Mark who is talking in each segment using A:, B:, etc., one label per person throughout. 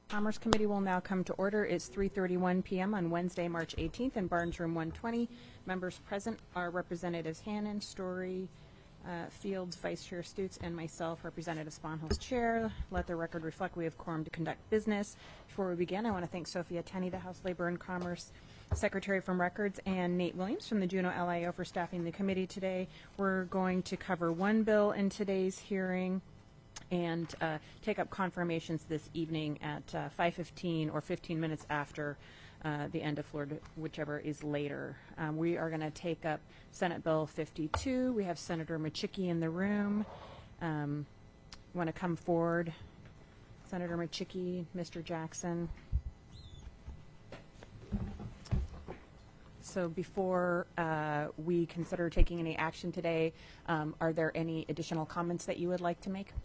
A: Commerce Committee will now come to order. It's 3:31 p.m. on Wednesday, March 18th in Barnes Room 120. Members present are Representatives Hannan, Story, Fields, Vice Chair Stutes, and myself, Representative Sponholz, Chair. Let the record reflect we have quorum to conduct business. Before we begin, I want to thank Sophia Tenney, the House Labor and Commerce Secretary from Records, and Nate Williams from the Juneau LIO for staffing the committee today. We're going to cover one bill in today's hearing and take up confirmations this evening at 5:15 or 15 minutes after the end of floor, whichever is later. We are going to take up Senate Bill 52. We have Senator Micciche in the room. Want to come forward? Senator Micciche, Mr. Jackson. So before we consider taking any action today, are there any additional comments that you would like to make?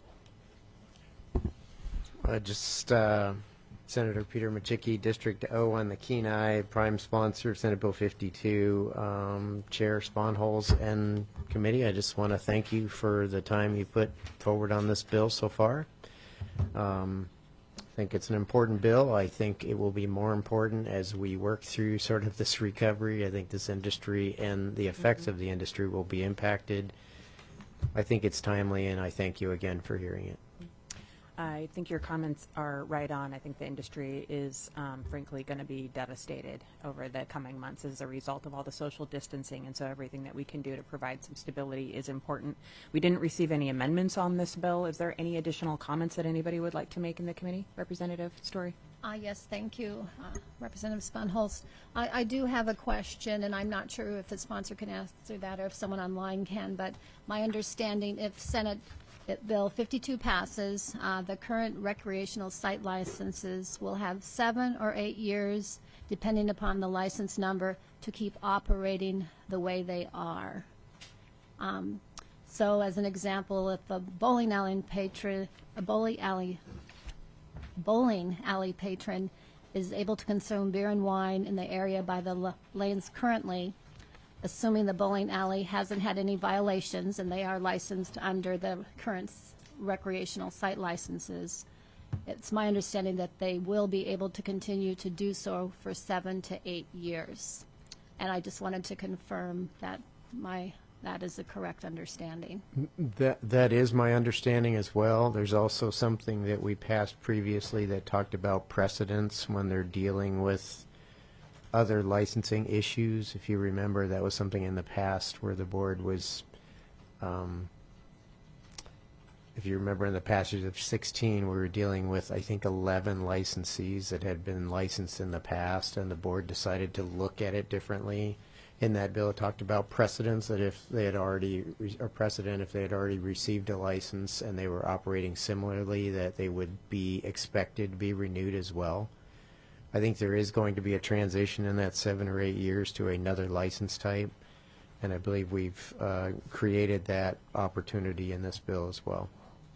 B: Senator Peter Micciche, District O on the Kenai, prime sponsor, Senate Bill 52, Chair Sponholz and committee. I just want to thank you for the time you put forward on this bill so far. I think it's an important bill. I think it will be more important as we work through sort of this recovery. I think this industry and the effects of the industry will be impacted. I think it's timely, and I thank you again for hearing it.
A: I think your comments are right on. I think the industry is, frankly, going to be devastated over the coming months as a result of all the social distancing, and so everything that we can do to provide some stability is important. We didn't receive any amendments on this bill. Is there any additional comments that anybody would like to make in the committee? Representative Story?
C: Yes, thank you, Representative Sponholz. I do have a question, and I'm not sure if the sponsor can answer that or if someone online can, but my understanding, if Senate Bill 52 passes, the current recreational site licenses will have 7 or 8 years, depending upon the license number, to keep operating the way they are. So as an example, if a bowling alley patron is able to consume beer and wine in the area by the lanes currently, assuming the bowling alley hasn't had any violations and they are licensed under the current recreational site licenses, it's my understanding that they will be able to continue to do so for 7 to 8 years. And I just wanted to confirm that that is the correct understanding.
B: That is my understanding as well. There's also something that we passed previously that talked about precedents when they're dealing with other licensing issues. If you remember, that was something in the past where the board was, if you remember in the passage of 16, we were dealing with, I think, 11 licensees that had been licensed in the past, and the board decided to look at it differently. In that bill, it talked about precedents, that if they had already, if they had already received a license and they were operating similarly, that they would be expected to be renewed as well. I think there is going to be a transition in that 7 or 8 years to another license type, and I believe we've created that opportunity in this bill as well.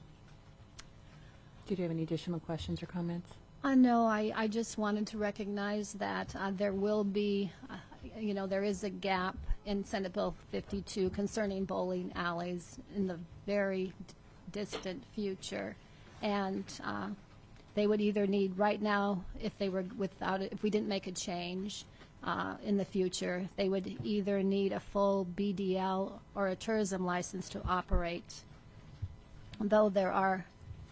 A: Did you have any additional questions or comments?
C: No, I just wanted to recognize that there will be, there is a gap in Senate Bill 52 concerning bowling alleys in the very distant future, and they would either need right now, if they were without it, if we didn't make a change in the future, they would either need a full BDL or a tourism license to operate. Though there are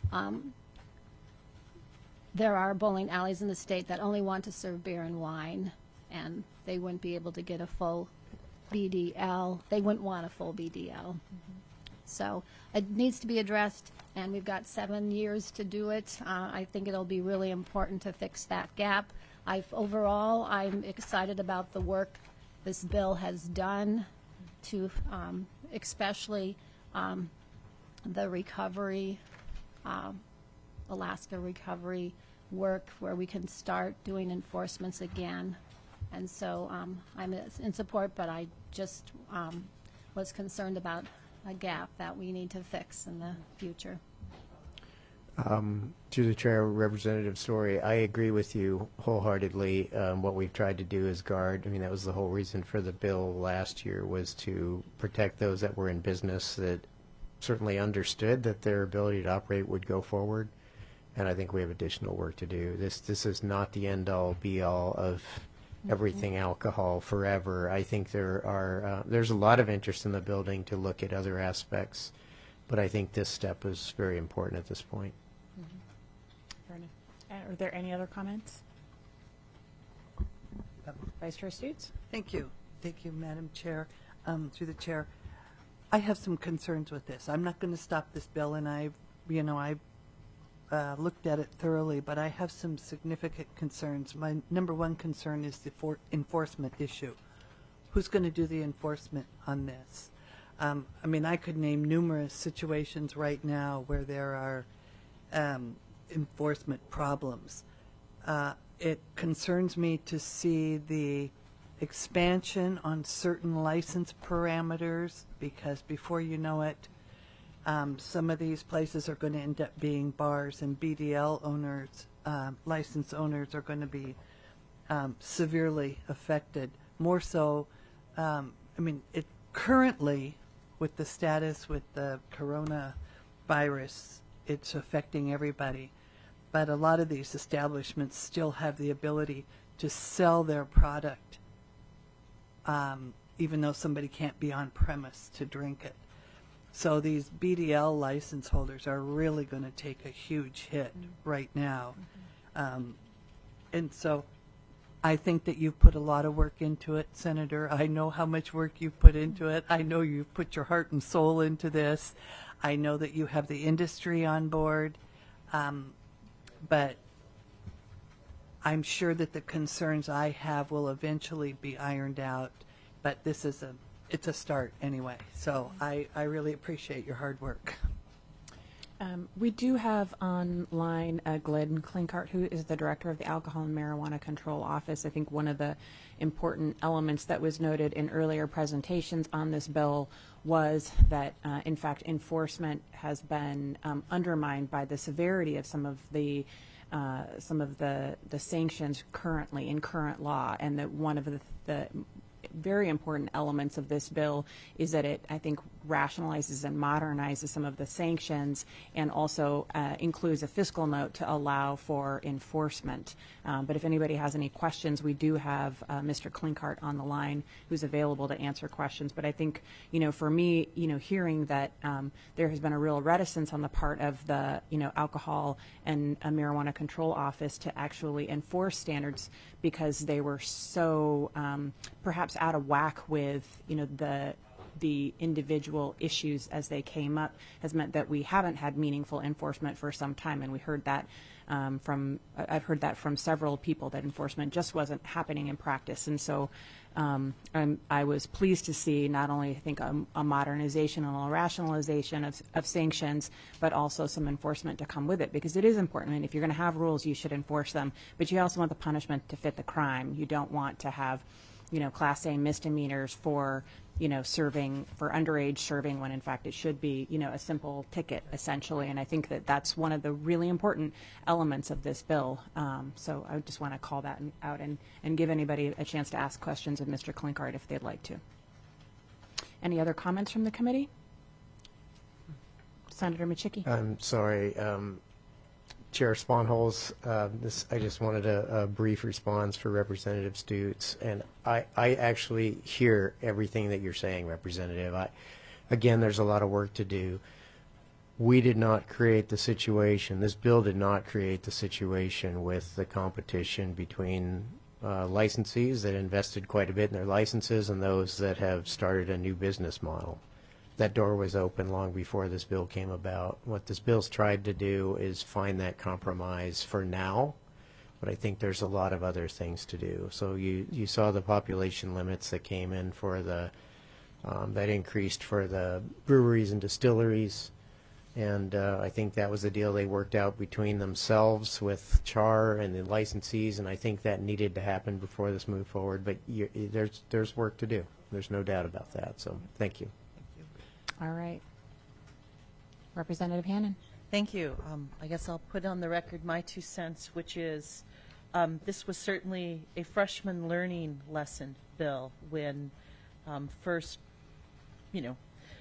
C: bowling alleys in the state that only want to serve beer and wine, and they wouldn't be able to get a full BDL. They wouldn't want a full BDL. So it needs to be addressed, and we've got 7 years to do it. I think it'll be really important to fix that gap. Overall, I'm excited about the work this bill has done to especially the recovery, Alaska recovery work, where we can start doing enforcements again. And so I'm in support, but I just was concerned about a gap that we need to fix in the future.
B: To the Chair, Representative Story, I agree with you wholeheartedly. What we've tried to do is guard, that was the whole reason for the bill last year, was to protect those that were in business that certainly understood that their ability to operate would go forward, and I think we have additional work to do. This is not the end-all, be-all of everything alcohol forever. I think there's a lot of interest in the building to look at other aspects, but I think this step is very important at this point.
A: Fair enough. Are there any other comments? Vice Chair Stutes?
D: Thank you. Thank you, Madam Chair. Through the chair, I have some concerns with this. I'm not going to stop this bill, and I've looked at it thoroughly, but I have some significant concerns. My number one concern is the enforcement issue. Who's going to do the enforcement on this? I mean, I could name numerous situations right now where there are enforcement problems. It concerns me to see the expansion on certain license parameters, because before you know it, some of these places are going to end up being bars, and BDL owners, license owners, are going to be severely affected. More so, I mean, currently, with the status with the coronavirus, it's affecting everybody. But a lot of these establishments still have the ability to sell their product, even though somebody can't be on premise to drink it. So these BDL license holders are really going to take a huge hit right now. And so I think that you've put a lot of work into it, Senator. I know how much work you've put into it. I know you've put your heart and soul into this. I know that you have the industry on board. But I'm sure that the concerns I have will eventually be ironed out. But this is it's a start anyway. So I really appreciate your hard work.
A: We do have online Glenn Klinkart, who is the director of the Alcohol and Marijuana Control Office. I think one of the important elements that was noted in earlier presentations on this bill was that, in fact, enforcement has been undermined by the severity of some of the sanctions currently in current law, and that one of the very important elements of this bill is that it, I think, rationalizes and modernizes some of the sanctions, and also includes a fiscal note to allow for enforcement. But if anybody has any questions, we do have Mr. Klinkart on the line who's available to answer questions. But I think, for me, hearing that there has been a real reticence on the part of the, Alcohol and Marijuana Control Office to actually enforce standards because they were so perhaps out of whack with, the individual issues as they came up, has meant that we haven't had meaningful enforcement for some time. And we heard that I've heard that from several people, that enforcement just wasn't happening in practice. And so I was pleased to see not only, I think, a modernization and a rationalization of sanctions, but also some enforcement to come with it, because it is important. And if you're going to have rules, you should enforce them. But you also want the punishment to fit the crime. You don't want to have, Class A misdemeanors for, serving, for underage serving, when in fact it should be, a simple ticket, essentially. And I think that that's one of the really important elements of this bill. So I just want to call that out and give anybody a chance to ask questions of Mr. Klinkart if they'd like to. Any other comments from the committee? Senator Micciche.
B: I'm sorry. Chair Sponholz, I just wanted a brief response for Representative Stutes, and I actually hear everything that you're saying, Representative. Again, there's a lot of work to do. We did not create the situation. This bill did not create the situation with the competition between licensees that invested quite a bit in their licenses and those that have started a new business model. That door was open long before this bill came about. What this bill's tried to do is find that compromise for now, but I think there's a lot of other things to do. So you saw the population limits that came in for the that increased for the breweries and distilleries, and I think that was the deal they worked out between themselves with CHAR and the licensees, and I think that needed to happen before this moved forward. But there's work to do. There's no doubt about that. So thank you.
A: All right. Representative Hannan.
E: Thank you. I guess I'll put on the record my 2 cents, which is this was certainly a freshman learning lesson bill when first,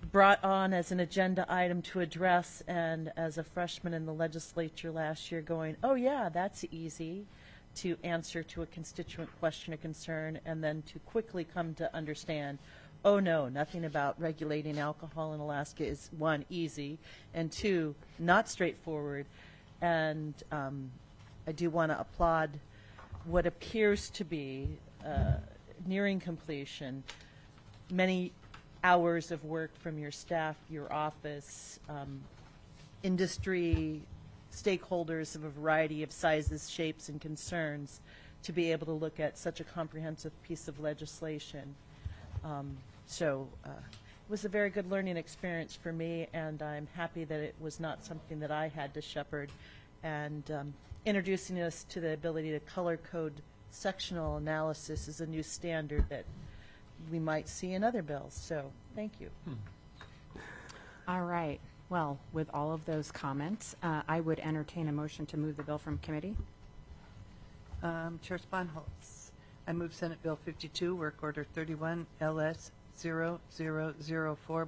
E: brought on as an agenda item to address, and as a freshman in the legislature last year going, oh yeah, that's easy to answer to a constituent question or concern, and then to quickly come to understand, oh no, nothing about regulating alcohol in Alaska is, one, easy, and two, not straightforward. And I do want to applaud what appears to be nearing completion, many hours of work from your staff, your office, industry, stakeholders of a variety of sizes, shapes, and concerns to be able to look at such a comprehensive piece of legislation. So it was a very good learning experience for me, and I'm happy that it was not something that I had to shepherd. And introducing us to the ability to color code sectional analysis is a new standard that we might see in other bills. So thank you.
A: All right. Well, with all of those comments, I would entertain a motion to move the bill from committee.
D: Chair Sponholz, I move Senate Bill 52, Work Order 31, LS 0004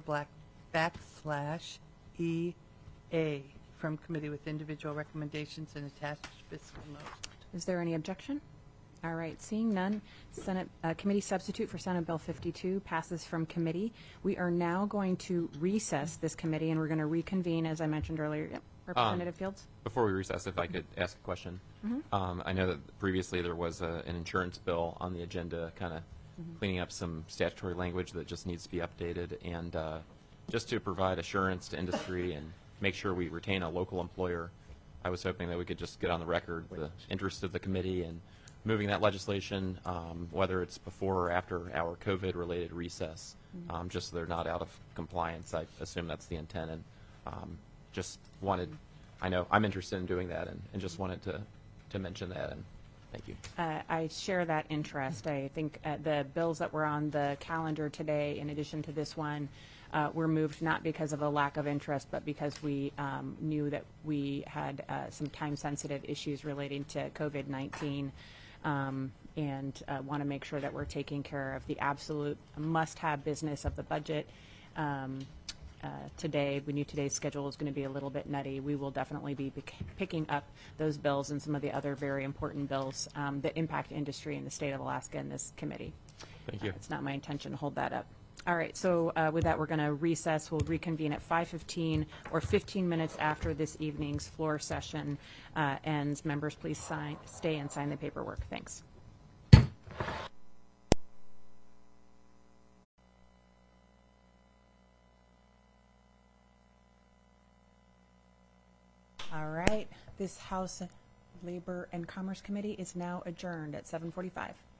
D: /EA from committee with individual recommendations and attached fiscal note.
A: Is there any objection? All right, seeing none, Senate committee substitute for Senate Bill 52 passes from committee. We are now going to recess this committee, and we're going to reconvene, as I mentioned earlier. Yep. Representative Fields?
F: Before we recess, if I could ask a question. I know that previously there was an insurance bill on the agenda, kind of cleaning up some statutory language that just needs to be updated, and just to provide assurance to industry and make sure we retain a local employer, I was hoping that we could just get on the record the interest of the committee in moving that legislation, whether it's before or after our COVID-related recess, just so they're not out of compliance. I assume that's the intent, and just wanted, I know I'm interested in doing that, and just wanted to mention that, and thank you.
A: I share that interest. I think the bills that were on the calendar today, in addition to this one, were moved not because of a lack of interest, but because we knew that we had some time-sensitive issues relating to COVID-19, and want to make sure that we're taking care of the absolute must-have business of the budget. Today, we knew today's schedule was going to be a little bit nutty. We will definitely be picking up those bills and some of the other very important bills that impact industry in the state of Alaska in this committee.
F: Thank you.
A: It's not my intention to hold that up. All right, so with that, we're going to recess. We'll reconvene at 5:15 or 15 minutes after this evening's floor session ends. Members, please stay and sign the paperwork. Thanks. All right, this House Labor and Commerce Committee is now adjourned at 7:45.